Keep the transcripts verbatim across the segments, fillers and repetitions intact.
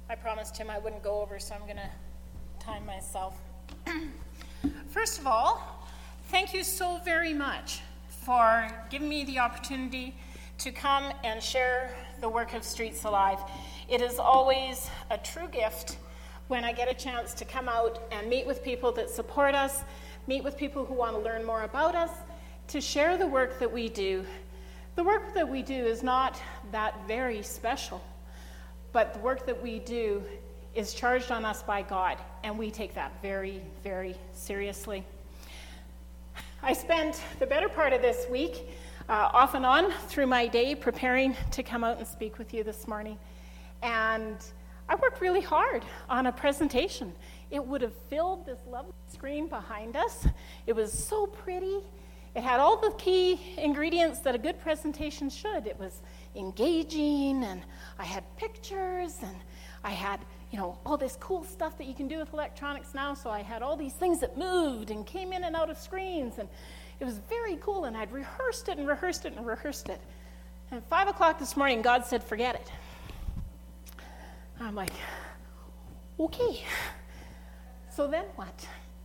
I promised him I wouldn't go over, so I'm going to time myself. First of all, thank you so very much for giving me the opportunity to come and share the work of Streets Alive. It is always a true gift when I get a chance to come out and meet with people that support us, meet with people who want to learn more about us, to share the work that we do. The work that we do is not that very special, but the work that we do is charged on us by God, and we take that very, very seriously. I spent the better part of this week, uh, off and on through my day, preparing to come out and speak with you this morning. And I worked really hard on a presentation. It would have filled this lovely screen behind us. It was so pretty. It had all the key ingredients that a good presentation should. It was engaging, and I had pictures, and I had, you know, all this cool stuff that you can do with electronics now. So I had all these things that moved and came in and out of screens, and it was very cool, and I'd rehearsed it and rehearsed it and rehearsed it. And at five o'clock this morning, God said, forget it. I'm like, okay. So then what?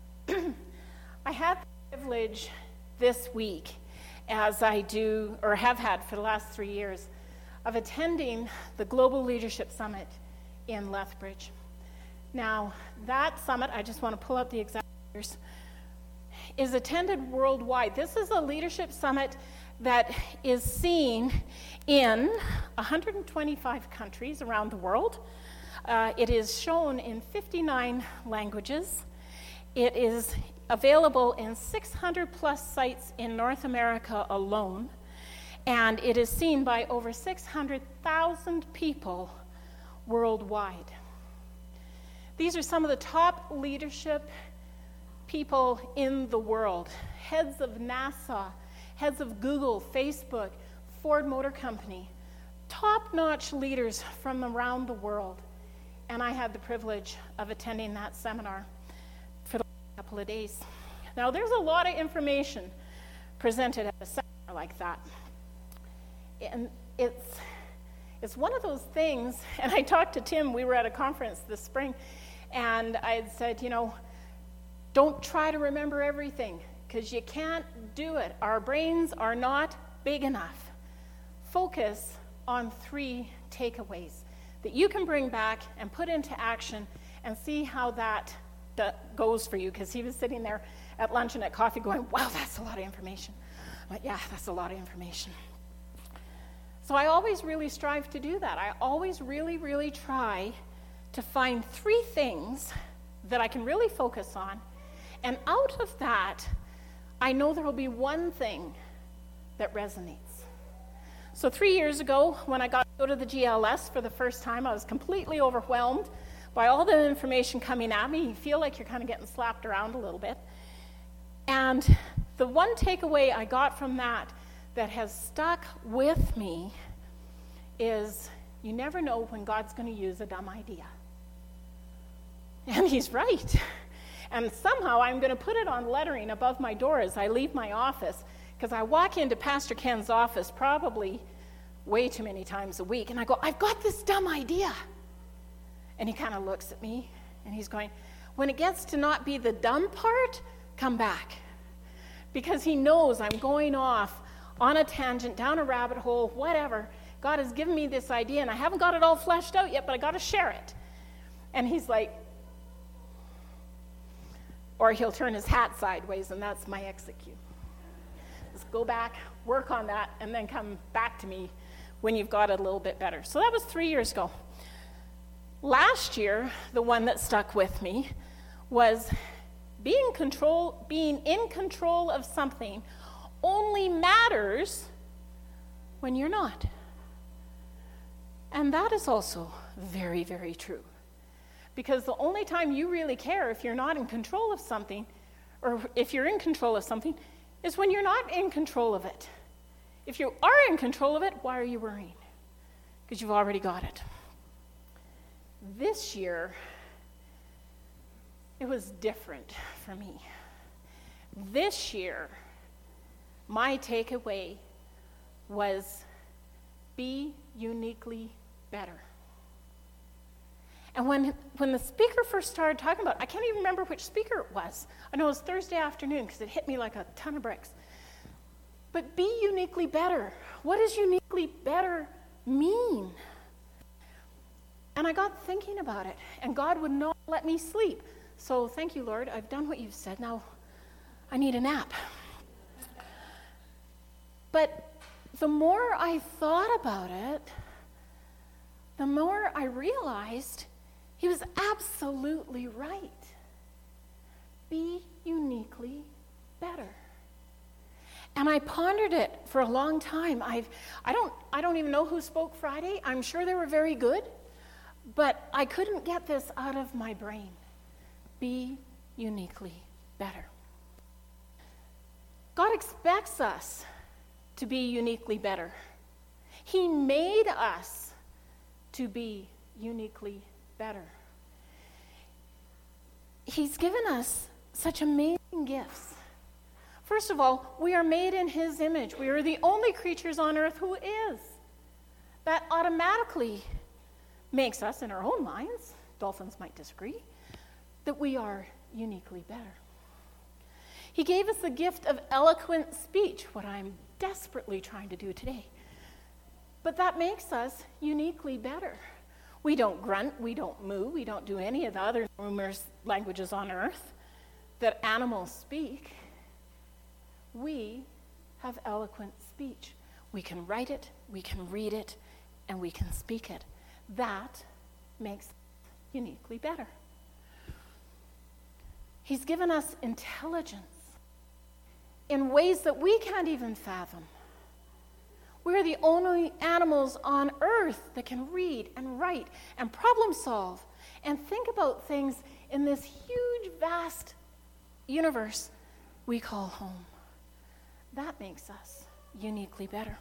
I had the privilege this week, as I do, or have had for the last three years, of attending the Global Leadership Summit in Lethbridge. Now, that summit, I just want to pull up the exact figures, is attended worldwide. This is a leadership summit that is seen in one hundred twenty-five countries around the world. Uh, it is shown in fifty-nine languages. It is available in six hundred plus sites in North America alone, and it is seen by over six hundred thousand people worldwide. These are some of the top leadership people in the world, heads of NASA, heads of Google, Facebook, Ford Motor Company, top-notch leaders from around the world. And I had the privilege of attending that seminar for the last couple of days. Now, there's a lot of information presented at a seminar like that. And it's, it's one of those things, and I talked to Tim, we were at a conference this spring, and I had said, you know, don't try to remember everything, because you can't do it. Our brains are not big enough. Focus on three takeaways that you can bring back and put into action and see how that d- goes for you, because he was sitting there at lunch and at coffee going, wow, that's a lot of information. But yeah, that's a lot of information. So I always really strive to do that. I always really, really try to find three things that I can really focus on, and out of that, I know there will be one thing that resonates. So three years ago, when I got to go to the G L S for the first time, I was completely overwhelmed by all the information coming at me. You feel like you're kind of getting slapped around a little bit. And the one takeaway I got from that that has stuck with me is you never know when God's going to use a dumb idea. And he's right. And somehow I'm going to put it on lettering above my door as I leave my office, because I walk into Pastor Ken's office probably way too many times a week, and I go, I've got this dumb idea. And he kind of looks at me, and he's going, when it gets to not be the dumb part, come back. Because he knows I'm going off on a tangent, down a rabbit hole, whatever. God has given me this idea, and I haven't got it all fleshed out yet, but I got to share it. And he's like, or he'll turn his hat sideways, and that's my execute. Just go back, work on that, and then come back to me when you've got it a little bit better. So that was three years ago. Last year, the one that stuck with me was being control, being in control of something only matters when you're not. And that is also very, very true. Because the only time you really care if you're not in control of something, or if you're in control of something, is when you're not in control of it. If you are in control of it, why are you worrying? Because you've already got it. This year, it was different for me. This year, my takeaway was be uniquely better. And when, when the speaker first started talking about it, I can't even remember which speaker it was. I know it was Thursday afternoon because it hit me like a ton of bricks. But be uniquely better. What does uniquely better mean? And I got thinking about it, and God would not let me sleep. So thank you, Lord. I've done what you've said. Now I need a nap. But the more I thought about it, the more I realized he was absolutely right. Be uniquely better. And I pondered it for a long time. I've, I don't, I don't even know who spoke Friday. I'm sure they were very good, but I couldn't get this out of my brain. Be uniquely better. God expects us to be uniquely better. He made us to be uniquely better. He's given us such amazing gifts. First of all, we are made in his image. We are the only creatures on earth who is. That automatically makes us, in our own minds, dolphins might disagree, that we are uniquely better. He gave us the gift of eloquent speech, what I'm desperately trying to do today. But that makes us uniquely better. We don't grunt, we don't moo, we don't do any of the other numerous languages on earth that animals speak. We have eloquent speech. We can write it, we can read it, and we can speak it. That makes us uniquely better. He's given us intelligence in ways that we can't even fathom. We're the only animals on earth that can read and write and problem solve and think about things in this huge, vast universe we call home. That makes us uniquely better.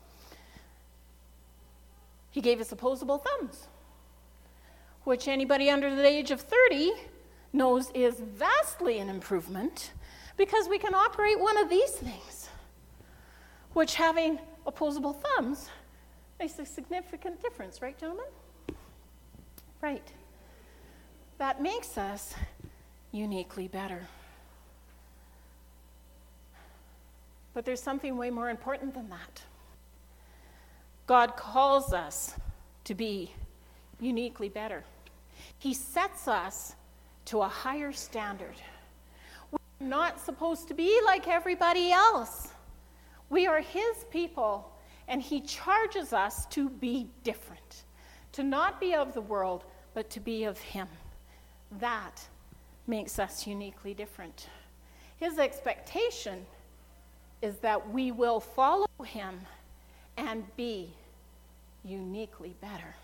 He gave us opposable thumbs, which anybody under the age of thirty knows is vastly an improvement because we can operate one of these things, which having opposable thumbs makes a significant difference, right, gentlemen? Right. That makes us uniquely better. But there's something way more important than that. God calls us to be uniquely better. He sets us to a higher standard. We're not supposed to be like everybody else. We are his people, and he charges us to be different, to not be of the world, but to be of him. That makes us uniquely different. His expectation is that we will follow him and be uniquely better.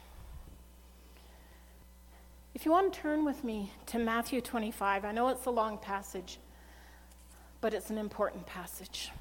If you want to turn with me to Matthew twenty-five, I know it's a long passage, but it's an important passage.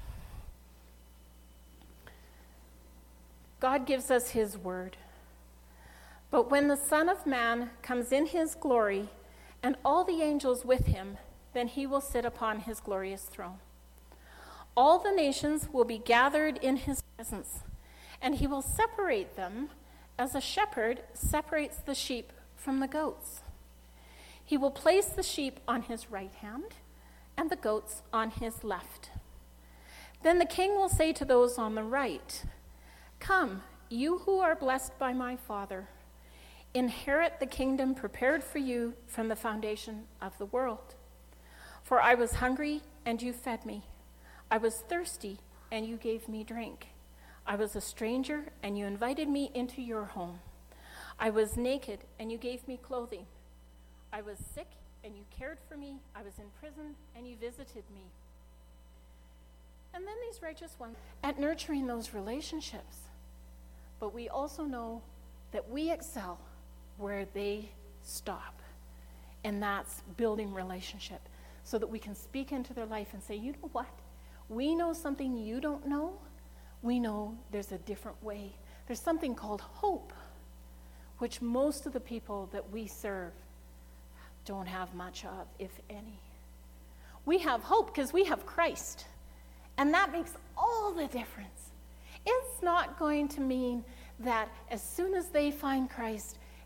God gives us his word. But when the Son of Man comes in his glory and all the angels with him, then he will sit upon his glorious throne. All the nations will be gathered in his presence, and he will separate them as a shepherd separates the sheep from the goats. He will place the sheep on his right hand and the goats on his left. Then the king will say to those on the right, "Come, you who are blessed by my Father, inherit the kingdom prepared for you from the foundation of the world. For I was hungry, and you fed me. I was thirsty, and you gave me drink. I was a stranger, and you invited me into your home. I was naked, and you gave me clothing. I was sick, and you cared for me. I was in prison, and you visited me." And then these righteous ones at nurturing those relationships. But we also know that we excel where they stop. And that's building relationship so that we can speak into their life and say, you know what? We know something you don't know. We know there's a different way. There's something called hope, which most of the people that we serve don't have much of, if any. We have hope because we have Christ. And that makes all the difference. It's not going to mean that as soon as they find Christ,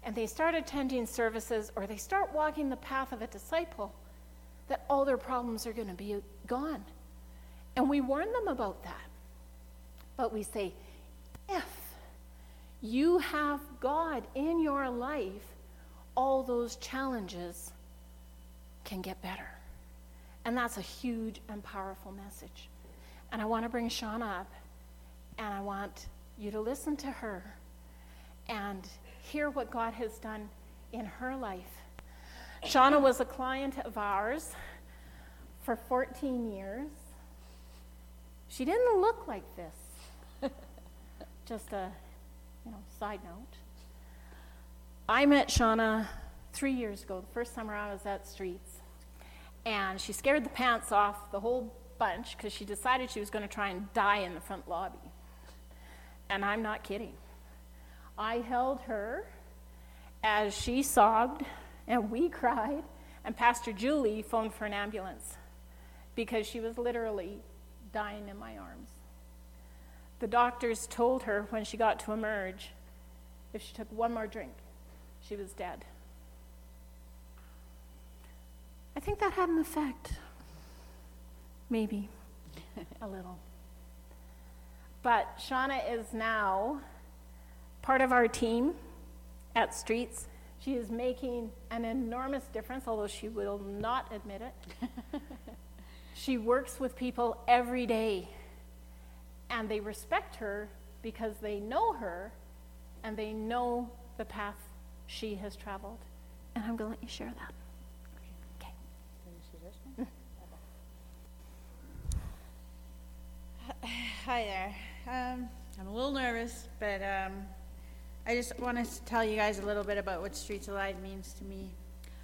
and they start attending services, or they start walking the path of a disciple, that all their problems are going to be gone. And we warn them about that. But we say, if you have God in your life, all those challenges can get better. And that's a huge and powerful message. And I want to bring Shauna up, and I want you to listen to her and hear what God has done in her life. Shauna was a client of ours for fourteen years. She didn't look like this. Just a, you know, side note. I met Shauna three years ago, the first summer I was at Streets. And she scared the pants off the whole bunch because she decided she was going to try and die in the front lobby. And I'm not kidding. I held her as she sobbed and we cried, and Pastor Julie phoned for an ambulance because she was literally dying in my arms. The doctors told her when she got to emerge, if she took one more drink, she was dead. I think that had an effect. Maybe a little. But Shauna is now part of our team at Streets. She is making an enormous difference, although she will not admit it. She works with people every day, and they respect her because they know her and they know the path she has traveled. And I'm going to let you share that. Hi there. Um, I'm a little nervous, but um, I just want to tell you guys a little bit about what Streets Alive means to me.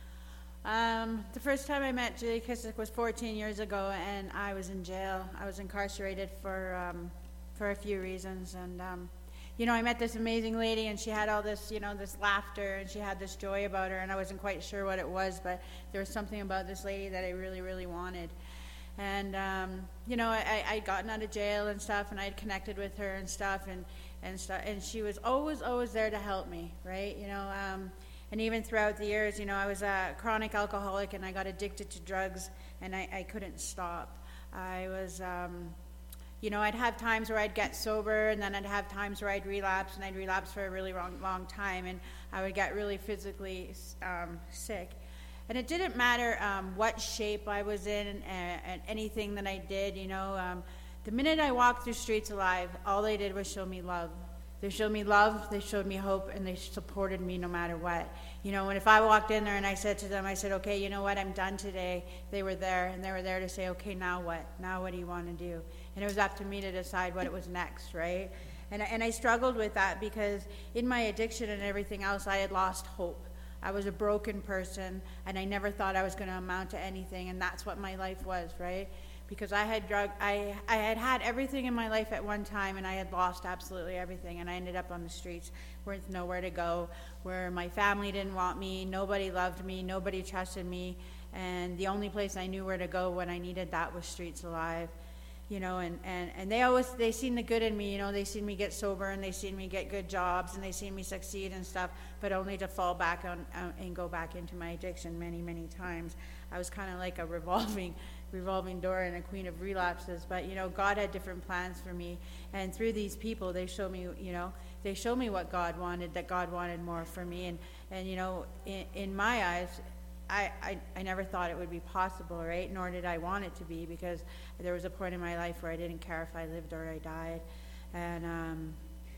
Um, the first time I met Julie Kissick was fourteen years ago, and I was in jail. I was incarcerated for um, for a few reasons, and um, you know, I met this amazing lady, and she had all this, you know, this laughter, and she had this joy about her, and I wasn't quite sure what it was, but there was something about this lady that I really, really wanted. And, um, you know, I, I'd gotten out of jail and stuff, and I'd connected with her and stuff, and, and stuff, and she was always, always there to help me, right? You know, um, and even throughout the years, you know, I was a chronic alcoholic, and I got addicted to drugs, and I, I couldn't stop. I was, um, you know, I'd have times where I'd get sober, and then I'd have times where I'd relapse, and I'd relapse for a really long, long time, and I would get really physically um, sick. And it didn't matter um, what shape I was in and, and anything that I did, you know. Um, the minute I walked through Streets Alive, all they did was show me love. They showed me love, they showed me hope, and they supported me no matter what. You know, and if I walked in there and I said to them, I said, okay, you know what, I'm done today, they were there, and they were there to say, okay, now what? Now what do you want to do? And it was up to me to decide what it was next, right? And, and I struggled with that because in my addiction and everything else, I had lost hope. I was a broken person, and I never thought I was going to amount to anything, and that's what my life was, right? Because I had drug, I, I had had everything in my life at one time, and I had lost absolutely everything, and I ended up on the streets with nowhere to go, where my family didn't want me, nobody loved me, nobody trusted me, and the only place I knew where to go when I needed that was Streets Alive. You know, and, and, and they always, they seen the good in me, you know, they seen me get sober, and they seen me get good jobs, and they seen me succeed and stuff, but only to fall back on uh, and go back into my addiction many, many times. I was kind of like a revolving, revolving door and a queen of relapses, but, you know, God had different plans for me, and through these people, they showed me, you know, they showed me what God wanted, that God wanted more for me, and, and you know, in, in my eyes, I, I, I never thought it would be possible, right? Nor did I want it to be, because there was a point in my life where I didn't care if I lived or I died. And um,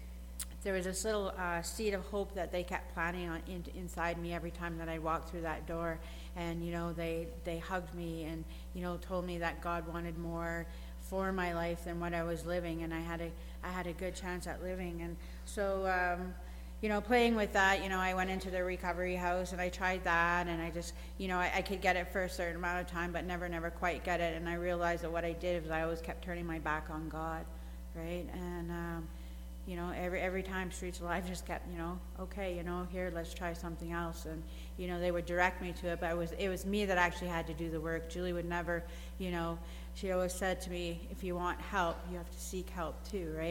there was this little uh, seed of hope that they kept planting on in, inside me every time that I walked through that door. And, you know, they, they hugged me and, you know, told me that God wanted more for my life than what I was living. And I had a, I had a good chance at living. And so... Um, You know, playing with that, you know, I went into the recovery house and I tried that, and I just, you know, I, I could get it for a certain amount of time, but never, never quite get it. And I realized that what I did was I always kept turning my back on God, right? And, um, you know, every every time Streets Alive just kept, you know, okay, you know, here, let's try something else. And, you know, they would direct me to it, but it was, it was me that actually had to do the work. Julie would never, you know, she always said to me, if you want help, you have to seek help too, right?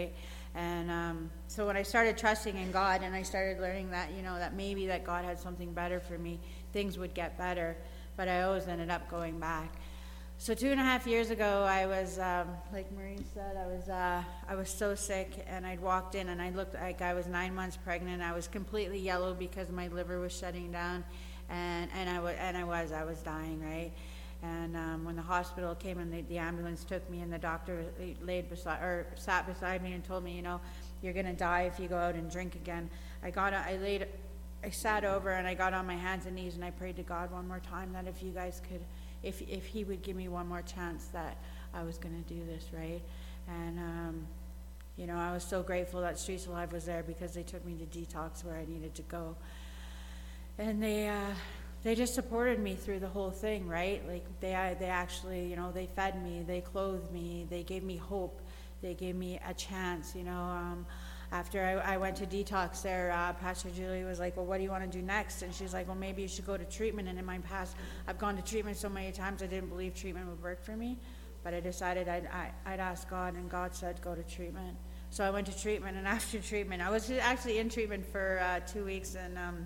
And um, so when I started trusting in God and I started learning that, you know, that maybe that God had something better for me, things would get better. But I always ended up going back. So two and a half years ago, I was, um, like Maureen said, I was uh, I was so sick, and I'd walked in and I looked like I was nine months pregnant. I was completely yellow because my liver was shutting down, and, and, I, w- and I was, I was dying, right? And um, when the hospital came and the, the ambulance took me, and the doctor laid beside or sat beside me and told me, you know, you're gonna die if you go out and drink again. I got, I laid, I sat over and I got on my hands and knees and I prayed to God one more time that if you guys could, if if He would give me one more chance, that I was gonna do this, right? And um, you know, I was so grateful that Streets Alive was there, because they took me to detox where I needed to go, and they. Uh, They just supported me through the whole thing, right? Like they they actually, you know, they fed me, they clothed me, they gave me hope, they gave me a chance, you know. Um, after I, I went to detox there, uh, Pastor Julie was like, well, what do you want to do next? And she's like, well, maybe you should go to treatment. And in my past, I've gone to treatment so many times, I didn't believe treatment would work for me. But I decided I'd, I, I'd ask God, and God said, go to treatment. So I went to treatment, and after treatment, I was actually in treatment for uh, two weeks, and um,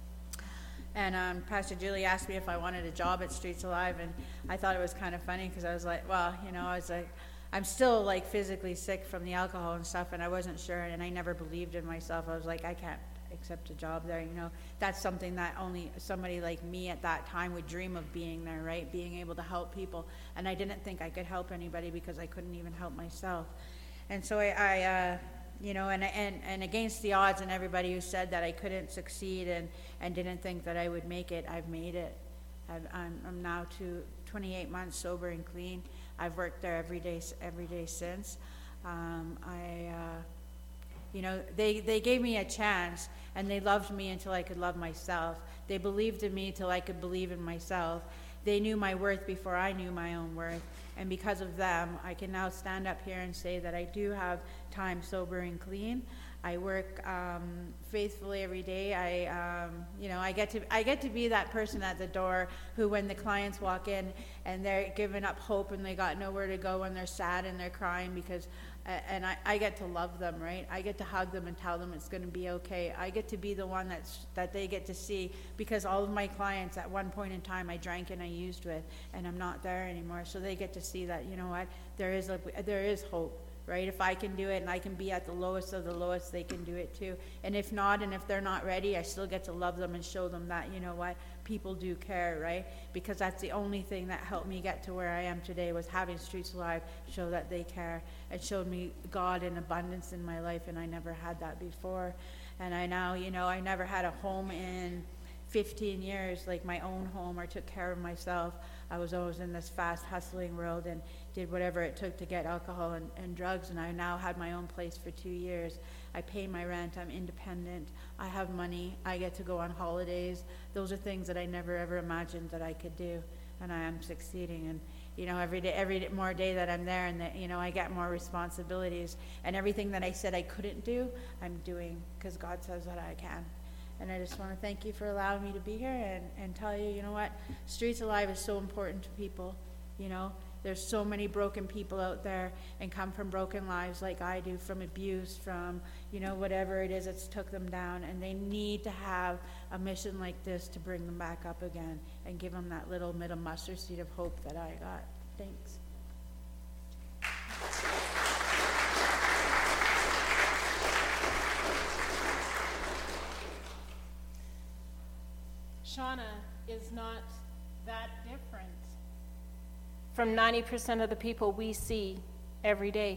And um, Pastor Julie asked me if I wanted a job at Streets Alive, and I thought it was kind of funny, because I was like, well, you know, I was like, I'm still like physically sick from the alcohol and stuff, and I wasn't sure, and I never believed in myself. I was like, I can't accept a job there, you know. That's something that only somebody like me at that time would dream of, being there, right? Being able to help people, and I didn't think I could help anybody because I couldn't even help myself. And so I, I uh, you know, and, and, and against the odds and everybody who said that I couldn't succeed and, and didn't think that I would make it, I've made it. I've, I'm, I'm now to twenty-eight months sober and clean. I've worked there every day, every day since. Um, I, uh, you know, they, they gave me a chance, and they loved me until I could love myself. They believed in me till I could believe in myself. They knew my worth before I knew my own worth. And because of them, I can now stand up here and say that I do have time sober and clean. I work um, faithfully every day. I, um, you know, I get to I get to be that person at the door who, when the clients walk in and they're giving up hope and they got nowhere to go and they're sad and they're crying because, uh, and I, I get to love them, right? I get to hug them and tell them it's going to be okay. I get to be the one that's that they get to see, because all of my clients at one point in time I drank and I used with, and I'm not there anymore. So they get to see that, you know what, there is a, there is hope. Right? If I can do it and I can be at the lowest of the lowest, they can do it too. And if not, and if they're not ready, I still get to love them and show them that, you know what, people do care, right? Because that's the only thing that helped me get to where I am today, was having Streets Alive show that they care. It showed me God in abundance in my life, and I never had that before. And I now, you know, I never had a home in fifteen years, like my own home, or took care of myself. I was always in this fast hustling world and did whatever it took to get alcohol and, and drugs, and I now had my own place for two years. I pay my rent, I'm independent, I have money, I get to go on holidays. Those are things that I never ever imagined that I could do, and I am succeeding. And you know, every day, every more day that I'm there, and that, you know, I get more responsibilities, and everything that I said I couldn't do, I'm doing, because God says that I can. And I just want to thank you for allowing me to be here and, and tell you, you know what, Streets Alive is so important to people. You know, there's so many broken people out there and come from broken lives like I do, from abuse, from, you know, whatever it is that's took them down. And they need to have a mission like this to bring them back up again and give them that little bit of mustard seed of hope that I got. Thanks. Shauna is not that different from ninety percent of the people we see every day.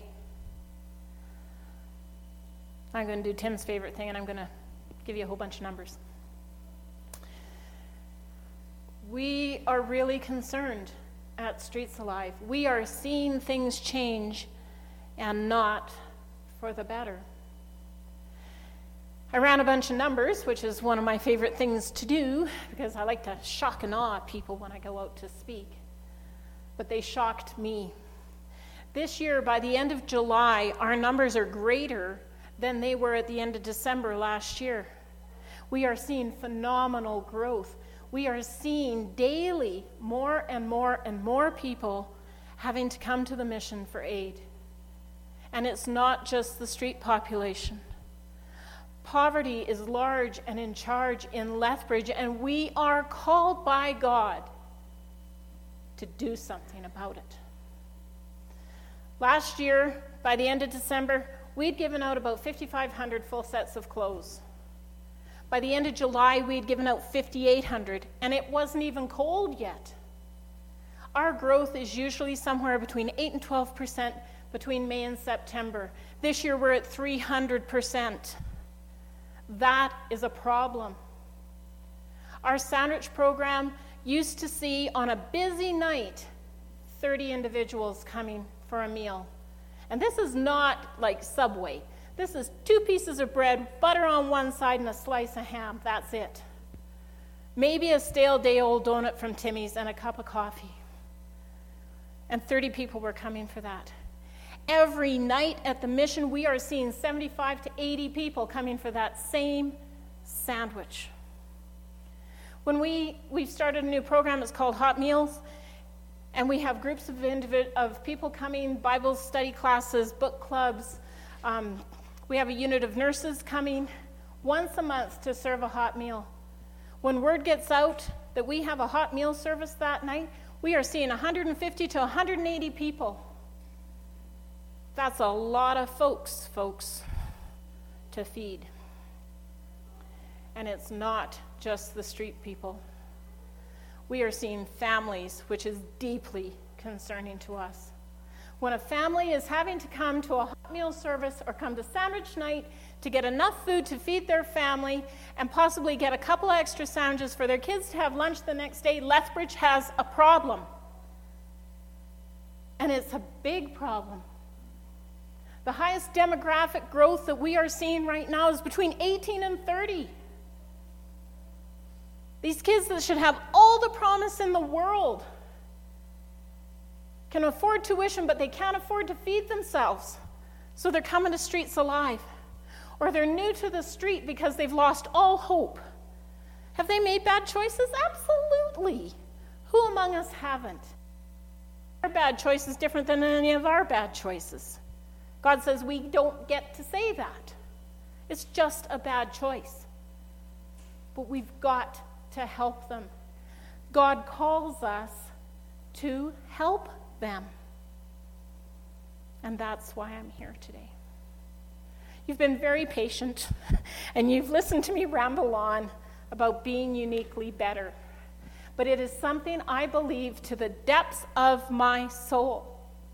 I'm going to do Tim's favorite thing, and I'm going to give you a whole bunch of numbers. We are really concerned at Streets Alive. We are seeing things change, and not for the better. I ran a bunch of numbers, which is one of my favorite things to do, because I like to shock and awe people when I go out to speak. But they shocked me. This year, by the end of July, our numbers are greater than they were at the end of December last year. We are seeing phenomenal growth. We are seeing daily more and more and more people having to come to the mission for aid. And it's not just the street population. Poverty is large and in charge in Lethbridge, and we are called by God to do something about it. Last year, by the end of December, we'd given out about fifty-five hundred full sets of clothes. By the end of July, we'd given out fifty-eight hundred, and it wasn't even cold yet. Our growth is usually somewhere between eight and twelve percent between May and September. This year, we're at three hundred percent. That is a problem. Our sandwich program used to see on a busy night thirty individuals coming for a meal. And this is not like Subway. This is two pieces of bread, butter on one side, and a slice of ham. That's it. Maybe a stale day-old donut from Timmy's and a cup of coffee. And thirty people were coming for that. Every night at the mission, we are seeing seventy-five to eighty people coming for that same sandwich. When we, we've started a new program, it's called Hot Meals, and we have groups of, individ- of people coming, Bible study classes, book clubs. Um, we have a unit of nurses coming once a month to serve a hot meal. When word gets out that we have a hot meal service that night, we are seeing one hundred fifty to one hundred eighty people. That's a lot of folks, folks, to feed. And it's not just the street people. We are seeing families, which is deeply concerning to us. When a family is having to come to a hot meal service or come to sandwich night to get enough food to feed their family and possibly get a couple of extra sandwiches for their kids to have lunch the next day, Lethbridge has a problem. And it's a big problem. The highest demographic growth that we are seeing right now is between eighteen and thirty. These kids that should have all the promise in the world can afford tuition, but they can't afford to feed themselves. So they're coming to Streets Alive. Or they're new to the street because they've lost all hope. Have they made bad choices? Absolutely. Who among us haven't? Our bad choice is different than any of our bad choices. God says we don't get to say that. It's just a bad choice. But we've got to help them. God calls us to help them. And that's why I'm here today. You've been very patient, and you've listened to me ramble on about being uniquely better. But it is something I believe to the depths of my soul.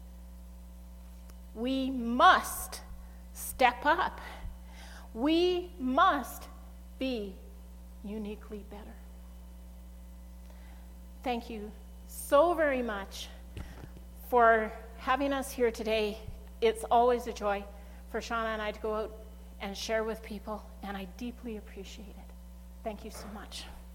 We must step up. We must be uniquely better. Thank you so very much for having us here today. It's always a joy for Shauna and I to go out and share with people, and I deeply appreciate it. Thank you so much.